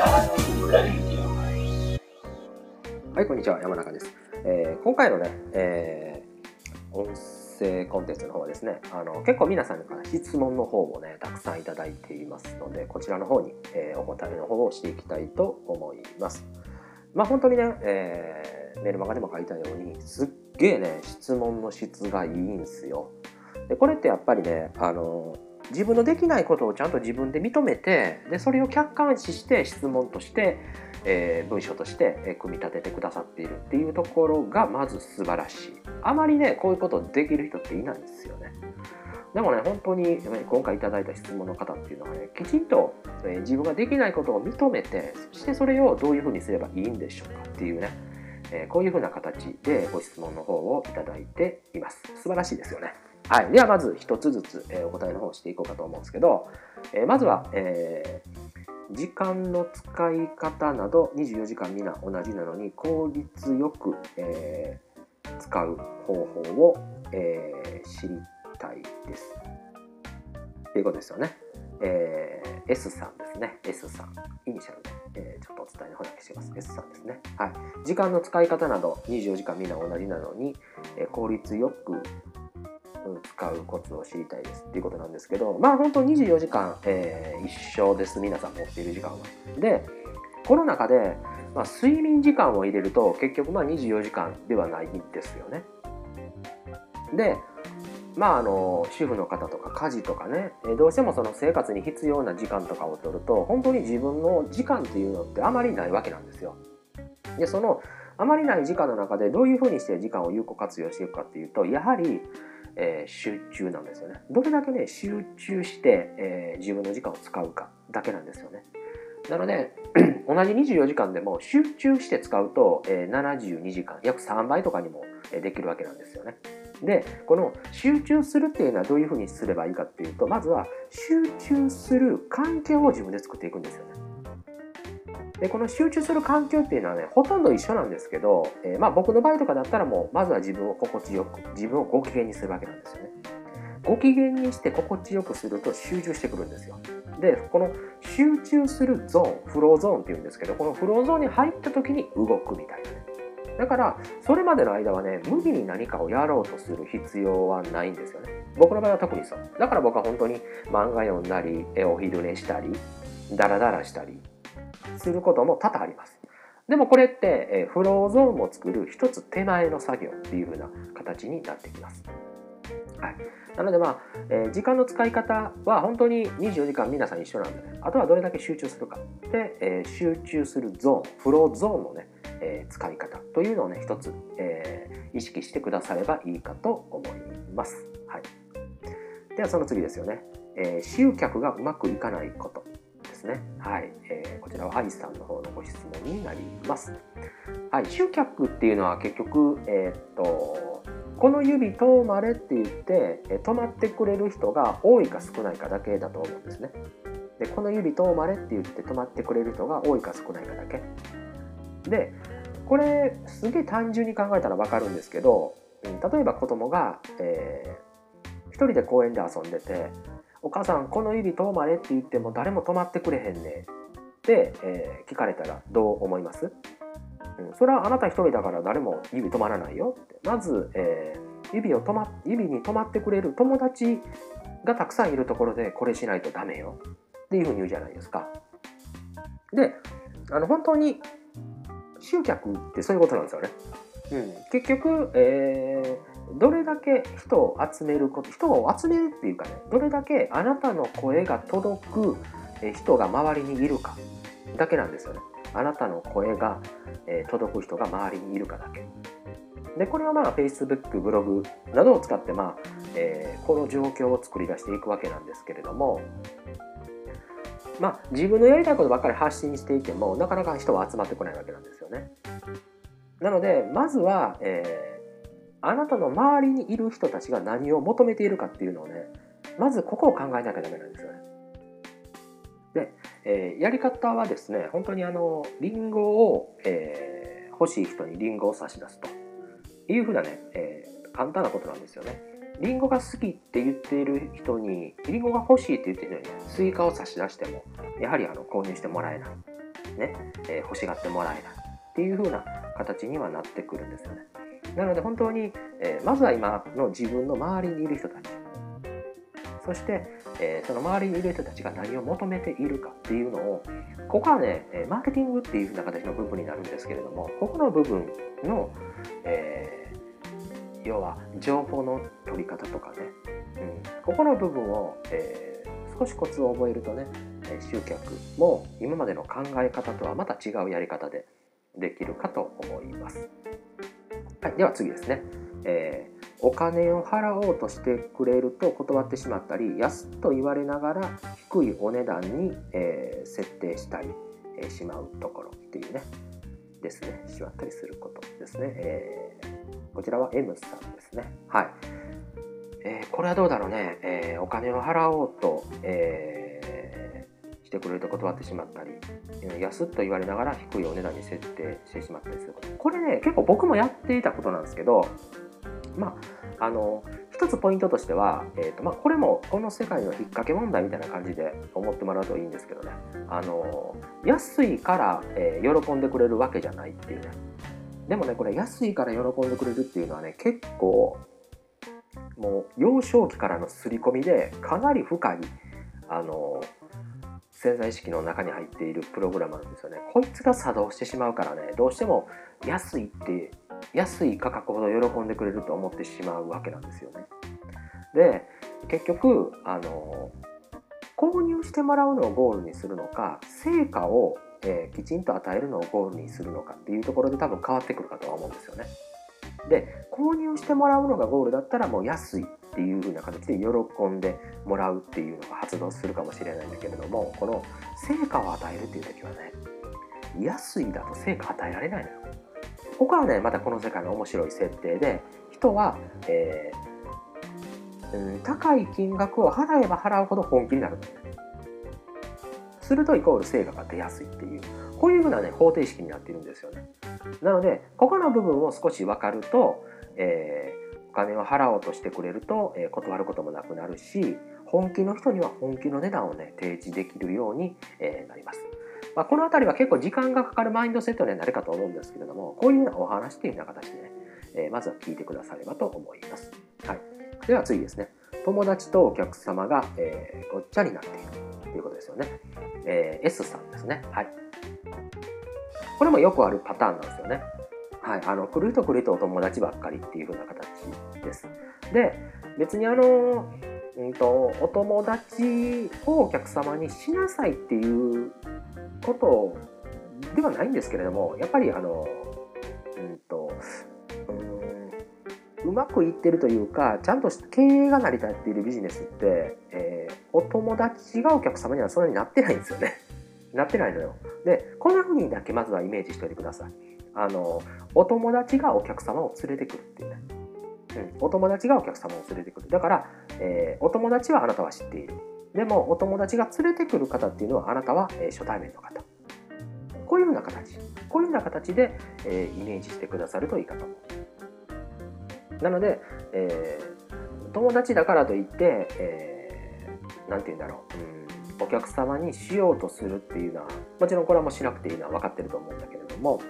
はい、こんにちは。山中です。今回のね、音声コンテンツの方はですね、結構皆さんから質問の方をね、たくさんいただいていますので、こちらの方に、お答えの方をしていきたいと思います。本当にね、メルマガでも書いたように、すっげえね、質問の質がいいんですよ。で、これってやっぱりね、自分のできないことをちゃんと自分で認めて、でそれを客観視して質問として、文章として組み立ててくださっているっていうところがまず素晴らしい。あまりねこういうことできる人っていないんですよね。でもね、本当に今回いただいた質問の方っていうのはね、きちんと自分ができないことを認めて、そしてそれをどういうふうにすればいいんでしょうかっていうね、こういうふうな形でご質問の方をいただいています。素晴らしいですよね。はい、ではまず一つずつお答えの方をしていこうかと思うんですけど、まずは、時間の使い方など24時間皆同じなのに効率よく、使う方法を、知りたいですっていうことですよね。S さんですね。S さん、イニシャルで、ちょっとお伝えの方だけします。S さんですね。はい。時間の使い方など24時間みんな同じなのに、効率よく使うコツを知りたいですっていうことなんですけど、本当24時間、一緒です。皆さん持っている時間は。で、この中で、睡眠時間を入れると結局24時間ではないんですよね。で、主婦の方とか家事とかね、どうしてもその生活に必要な時間とかを取ると、本当に自分の時間っていうのってあまりないわけなんですよ。で、そのあまりない時間の中でどういうふうにして時間を有効活用していくかっていうと、やはり集中なんですよね。どれだけね集中して、自分の時間を使うかだけなんですよね。なので同じ24時間でも集中して使うと、72時間約3倍とかにもできるわけなんですよね。で、この集中するっていうのはどういうふうにすればいいかっていうと、まずは集中する環境を自分で作っていくんですよね。で、この集中する環境っていうのはね、ほとんど一緒なんですけど、僕の場合とかだったらもうまずは自分を心地よく、自分をご機嫌にするわけなんですよね。ご機嫌にして心地よくすると集中してくるんですよ。で、この集中するゾーン、フローゾーンっていうんですけど、このフローゾーンに入った時に動くみたいなね。だからそれまでの間はね、無理に何かをやろうとする必要はないんですよね。僕の場合は特にそう。だから僕は本当に漫画読んだり、お昼寝したり、ダラダラしたりすることも多々あります。でもこれって、フローゾーンを作る一つ手前の作業っていう風な形になってきます。はい、なので時間の使い方は本当に24時間皆さん一緒なんでね、あとはどれだけ集中するかで、集中するゾーン、フローゾーンのね、使い方というのをね一つ、意識してくださればいいかと思います。はい、ではその次ですよね。集客がうまくいかないことですね。はい、こちらは愛さんの方のご質問になります。はい、集客っていうのは結局、この指止まれって言って止まってくれる人が多いか少ないかだけだと思うんですね。で、この指止まれって言って止まってくれる人が多いか少ないかだけで、これすげえ単純に考えたら分かるんですけど、例えば子供が、一人で公園で遊んでて、お母さんこの指止まれって言っても誰も止まってくれへんねって、聞かれたらどう思います？それはあなた一人だから誰も指止まらないよって。まず、指に止まってくれる友達がたくさんいるところでこれしないとダメよっていうふうに言うじゃないですか。で、本当に集客ってそういうことなんですよね。結局、どれだけ人を集めるっていうかね、どれだけあなたの声が届く人が周りにいるかだけなんですよね。あなたの声が届く人が周りにいるかだけで、これはFacebook、ブログなどを使ってこの状況を作り出していくわけなんですけれども、自分のやりたいことばっかり発信していてもなかなか人は集まってこないわけなんですよね。なのでまずは、あなたの周りにいる人たちが何を求めているかっていうのをね、まずここを考えなきゃダメなんですよね。で、やり方はですね、本当にリンゴを、欲しい人にリンゴを差し出すというふうなね、簡単なことなんですよね。リンゴが好きって言っている人に、リンゴが欲しいって言っている人にスイカを差し出してもやはり購入してもらえない。 ね、欲しがってもらえないっていう風な形にはなってくるんですよね。なので本当に、まずは今の自分の周りにいる人たち、そして、その周りにいる人たちが何を求めているかっていうのを、ここはねマーケティングっていう風な形の部分になるんですけれども、ここの部分の、要は情報の取り方とかね、ここの部分を、少しコツを覚えるとね、集客も今までの考え方とはまた違うやり方でできるかと思います。はい、では次ですね、お金を払おうとしてくれると断ってしまったり、安と言われながら低いお値段に、設定したり、しまうところっていうねですね、しまったりすることですね。こちらは M さんですね。はい。これはどうだろうね。お金を払おうと、してくれると断ってしまったり、安っと言われながら低いお値段に設定してしまったりすること。これね、結構僕もやっていたことなんですけど、一つポイントとしては、これもこの世界の引っ掛け問題みたいな感じで思ってもらうといいんですけどね、安いから、喜んでくれるわけじゃないっていうね。でもね、これ安いから喜んでくれるっていうのはね、結構もう幼少期からの刷り込みでかなり深い潜在意識の中に入っているプログラムなんですよね。こいつが作動してしまうからね、どうしても安い価格ほど喜んでくれると思ってしまうわけなんですよね。で、結局購入してもらうのをゴールにするのか、成果を、きちんと与えるのをゴールにするのかっていうところで多分変わってくるかとは思うんですよね。で、購入してもらうのがゴールだったらもう安いっていう風な形で喜んでもらうっていうのが発動するかもしれないんだけれども、この成果を与えるっていう時はね、安いだと成果与えられないのよ。ここはね、またこの世界の面白い設定で、人は、高い金額を払えば払うほど本気になるんだよね。するとイコール成果が出やすいっていう、こういうふうなね方程式になっているんですよね。なのでここの部分を少し分かると、お金を払おうとしてくれると、断ることもなくなるし、本気の人には本気の値段をね提示できるように、なります。このあたりは結構時間がかかるマインドセットになるかと思うんですけれども、こういうようなお話というような形でね、まずは聞いてくださればと思います。はい、では次ですね。友達とお客様が、ごっちゃになっているということですよね。S さんですね。はい。これもよくあるパターンなんですよね。はい。来る人来る人お友達ばっかりっていう風な形です。で、別にお友達をお客様にしなさいっていうことではないんですけれども、やっぱりうまくいってるというか、ちゃんと経営が成り立っているビジネスって、お友達がお客様にはそんなになってないんですよね。なってないのよ。で、こんな風にだけまずはイメージしておいてください。お友達がお客様を連れてくるっていうね。お友達がお客様を連れてくる。だから、お友達はあなたは知っている。でも、お友達が連れてくる方っていうのはあなたは、初対面の方。こういう風な形。こういう風な形で、イメージしてくださるといいかと思う。なので、友達だからといって、なんて言うんだろう、お客様にしようとするっていうのは、もちろんこれはもうしなくていいのは分かってると思うんだけれども、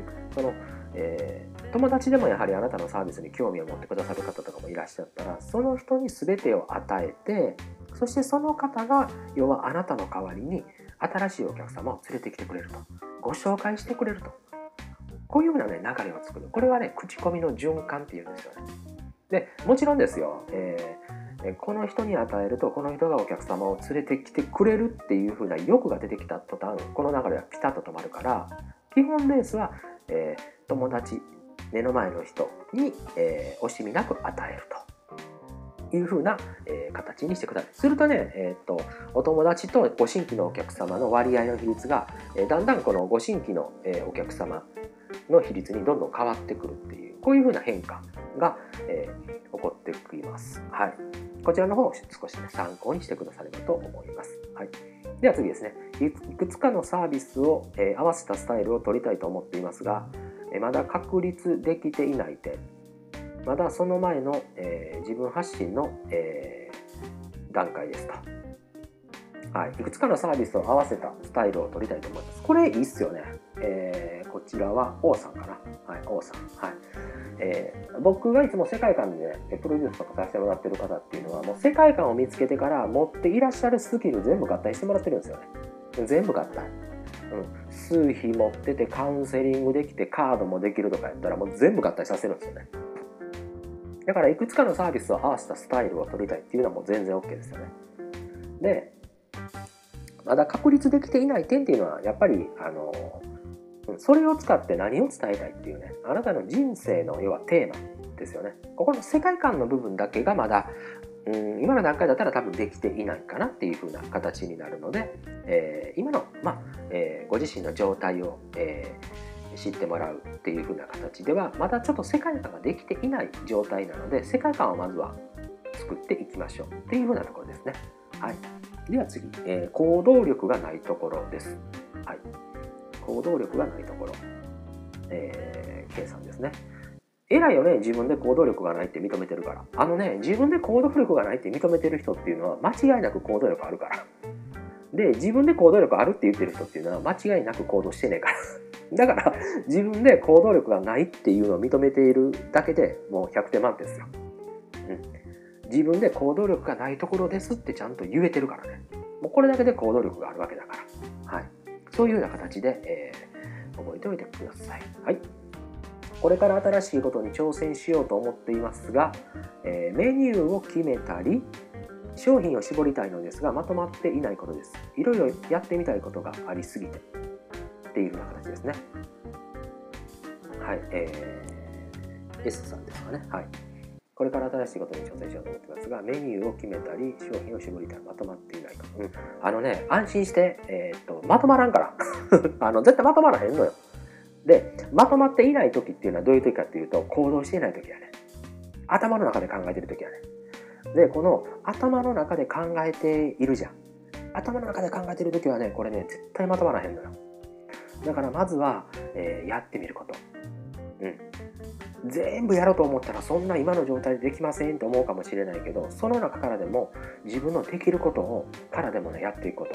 友達でもやはりあなたのサービスに興味を持ってくださる方とかもいらっしゃったら、その人に全てを与えて、そしてその方が要はあなたの代わりに新しいお客様を連れてきてくれると、ご紹介してくれると、こういうふうなね流れを作る。これはね口コミの循環っていうんですよね。でもちろんですよ、この人に与えるとこの人がお客様を連れてきてくれるっていう風な欲が出てきた途端、この流れはピタッと止まるから、基本ベースは、友達、目の前の人に、惜しみなく与えるという風な、形にしてください。するとね、お友達とご新規のお客様の割合の比率が、だんだんこのご新規の、お客様の比率にどんどん変わってくるっていう、こういう風な変化が、起こってきます。はい。こちらの方を少し、ね、参考にしてくださればと思います。はい。では次ですね。いくつかのサービスを、合わせたスタイルを取りたいと思っていますが、まだ確立できていない点、まだその前の、自分発信の、段階ですと。 はい、いくつかのサービスを合わせたスタイルを取りたいと思います。これいいっすよね。こちらは王さんかな。はい、王さん。はい。僕がいつも世界観で、プロデュースとかさせてもらってる方っていうのは、もう世界観を見つけてから持っていらっしゃるスキル全部合体してもらってるんですよね。全部合体。数秘持っててカウンセリングできてカードもできるとかやったらもう全部合体させるんですよね。だからいくつかのサービスを合わせたスタイルを取りたいっていうのはもう全然 OK ですよね。で、まだ確立できていない点っていうのはやっぱりそれを使って何を伝えたいっていうね、あなたの人生の要はテーマですよね。ここの世界観の部分だけがまだ今の段階だったら多分できていないかなっていう風な形になるので、今の、ご自身の状態を、知ってもらうっていう風な形ではまだちょっと世界観ができていない状態なので、世界観をまずは作っていきましょうっていう風なところですね。はい。では次、行動力がないところです。はい。行動力がないところ、K さんですね。偉いよね、自分で行動力がないって認めてるから。自分で行動力がないって認めてる人っていうのは間違いなく行動力あるから。で、自分で行動力あるって言ってる人っていうのは間違いなく行動してねえから。だから、自分で行動力がないっていうのを認めているだけでもう100点満点ですよ。自分で行動力がないところですってちゃんと言えてるからね。もうこれだけで行動力があるわけだから。はい。そういうような形で、覚えておいてください。はい。これから新しいことに挑戦しようと思っていますが、メニューを決めたり、商品を絞りたいのですが、まとまっていないことです。いろいろやってみたいことがありすぎてっていうような形ですね。はい。S さんですかね。はい。これから新しいことに挑戦しようと思ってますが、メニューを決めたり、商品を絞りたい、まとまっていないと。安心して、まとまらんから。絶対まとまらへんのよ。で、まとまっていない時っていうのはどういう時かっていうと、行動していない時やね。頭の中で考えてる時やね。で、この頭の中で考えているじゃん。頭の中で考えてる時はね、これね、絶対まとまらへんのよ。だからまずは、やってみること。全部やろうと思ったらそんな今の状態でできませんと思うかもしれないけど、その中からでも自分のできることをからでもねやっていくこと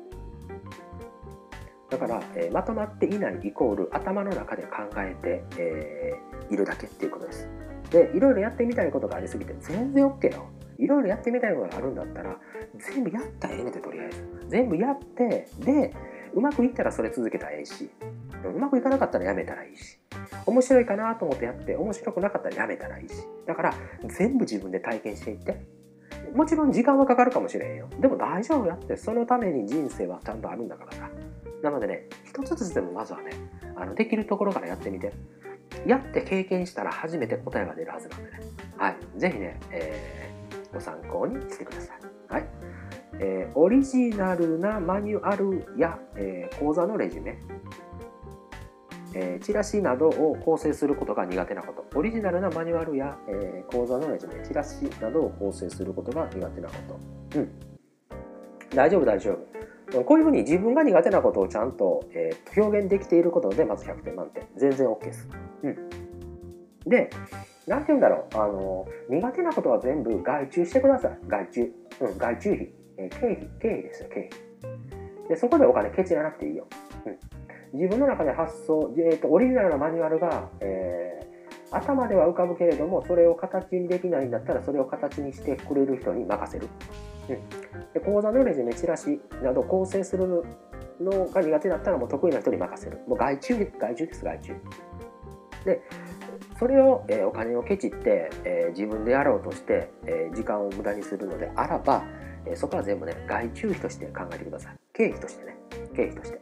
だから、まとまっていないイコール頭の中で考えて、いるだけっていうことです。で、いろいろやってみたいことがありすぎて全然 OK よ。いろいろやってみたいことがあるんだったら全部やったらええねんて。とりあえず全部やって、でうまくいったらそれ続けたらええし、うまくいかなかったらやめたらいいし、面白いかなと思ってやって面白くなかったらやめたらいいし、だから全部自分で体験していって、もちろん時間はかかるかもしれへんよ。でも大丈夫やって、そのために人生はちゃんとあるんだからさ。なのでね、一つずつでもまずはね、できるところからやってみて、やって経験したら初めて答えが出るはずなんでね、はい、ぜひね、ご参考にしてください。はい。オリジナルなマニュアルや、講座のレジュメ、チラシなどを構成することが苦手なこと。オリジナルなマニュアルや、講座のレジュメ、チラシなどを構成することが苦手なこと。大丈夫大丈夫。こういうふうに自分が苦手なことをちゃんと、表現できていることでまず100点満点。全然 OK です。で、なんて言うんだろう。苦手なことは全部外注してください。外注。外注費。経費ですよ、経費。で、そこでお金ケチらなくていいよ。自分の中で発想、オリジナルなマニュアルが、頭では浮かぶけれども、それを形にできないんだったらそれを形にしてくれる人に任せる。で、講座のレジュメ、チラシなど構成するのが苦手だったらもう得意な人に任せる。もう外注です、外注。で、それを、お金をケチって、自分でやろうとして、時間を無駄にするのであらば、そこは全部ね、外注費として考えてください。経費としてね。経費として。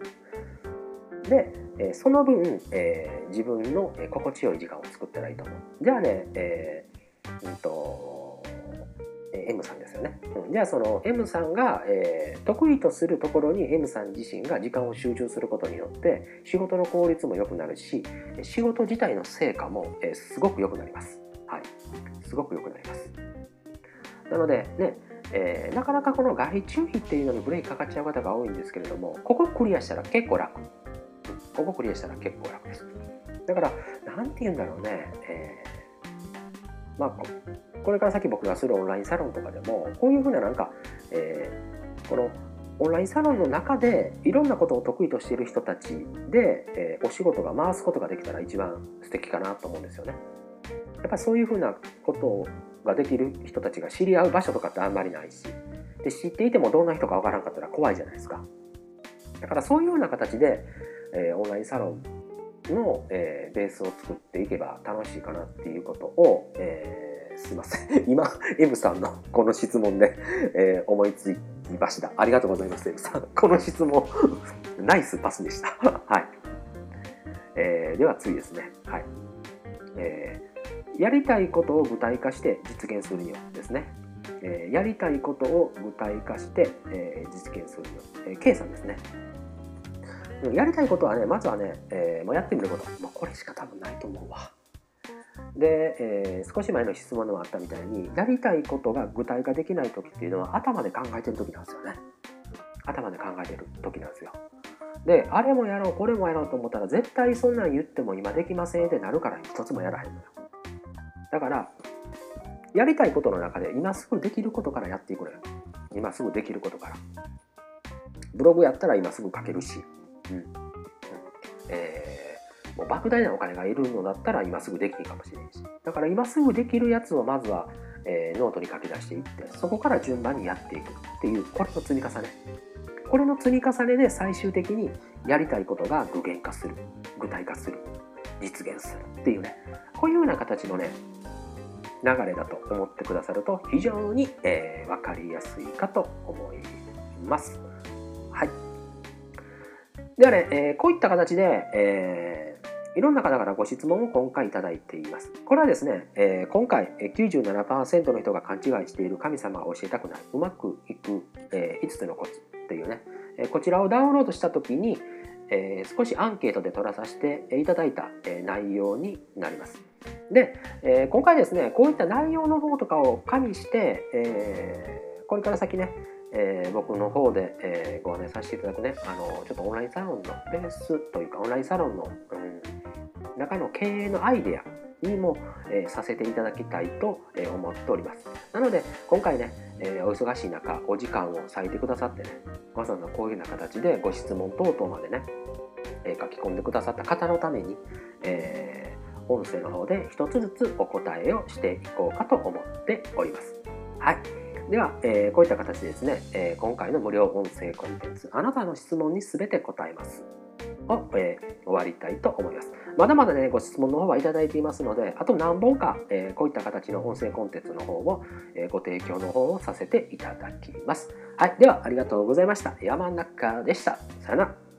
で、その分、自分の心地よい時間を作ったらいいと思う。じゃあね、M さんですよね。じゃあその M さんが、得意とするところに M さん自身が時間を集中することによって仕事の効率も良くなるし、仕事自体の成果も、すごく良くなります。はい、すごく良くなります。なのでね、なかなかこの外注費っていうのにブレーキかかっちゃう方が多いんですけれども、ここクリアしたら結構楽。ここクリアしたら結構楽です。だからなんて言うんだろうね、これから先僕がするオンラインサロンとかでもこういうふうななんか、 このオンラインサロンの中でいろんなことを得意としている人たちで、お仕事が回すことができたら一番素敵かなと思うんですよね。やっぱりそういうふうなことができる人たちが知り合う場所とかってあんまりないし、で知っていてもどんな人かわからんかったら怖いじゃないですか。だからそういうような形で、オンラインサロンの、ベースを作っていけば楽しいかなっていうことを、すいません今 M さんのこの質問で、思いつきました。ありがとうございます M さん。この質問ナイスパスでしたはい、では次ですね。はい、やりたいことを具体化して実現するにはですね、やりたいことを具体化して、実現するには、K さんですね。やりたいことはね、まずはね、もうやってみること、もうこれしか多分ないと思うわ。で、少し前の質問でもあったみたいに、やりたいことが具体化できない時っていうのは頭で考えてる時なんですよね。頭で考えてる時なんですよ。で、あれもやろうこれもやろうと思ったら絶対そんなん言っても今できませんってなるから一つもやらへんのよ。だからやりたいことの中で今すぐできることからやっていくのよ。今すぐできることから。ブログやったら今すぐ書けるし、もう莫大なお金がいるのだったら今すぐできるかもしれないし、だから今すぐできるやつをまずは、ノートに書き出していって、そこから順番にやっていくっていう、これの積み重ね。これの積み重ねで最終的にやりたいことが具現化する、具体化する、実現するっていうね、こういうような形のね流れだと思ってくださると非常に、分かりやすいかと思います。はい。ではね、こういった形で、いろんな方からご質問を今回いただいています。これはですね、今回 97% の人が勘違いしている神様が教えたくないうまくいく、5つのコツっていうね、こちらをダウンロードした時に、少しアンケートで取らさせていただいた、内容になります。で、今回ですね、こういった内容の方とかを加味して、これから先ね、僕の方で、ご案内させていただくね、ちょっとオンラインサロンのベースというか、オンラインサロンの、中の経営のアイデアにも、させていただきたいと、思っております。なので、今回ね、お忙しい中、お時間を割いてくださってね、わざわざこういうような形でご質問等々までね、書き込んでくださった方のために、音声の方で一つずつお答えをしていこうかと思っております。はい。では、こういった形でですね、今回の無料音声コンテンツ、あなたの質問にすべて答えますを、終わりたいと思います。まだまだね、ご質問の方はいただいていますので、あと何本か、こういった形の音声コンテンツの方を、ご提供の方をさせていただきます。はい。では、ありがとうございました。山中でした。さよなら。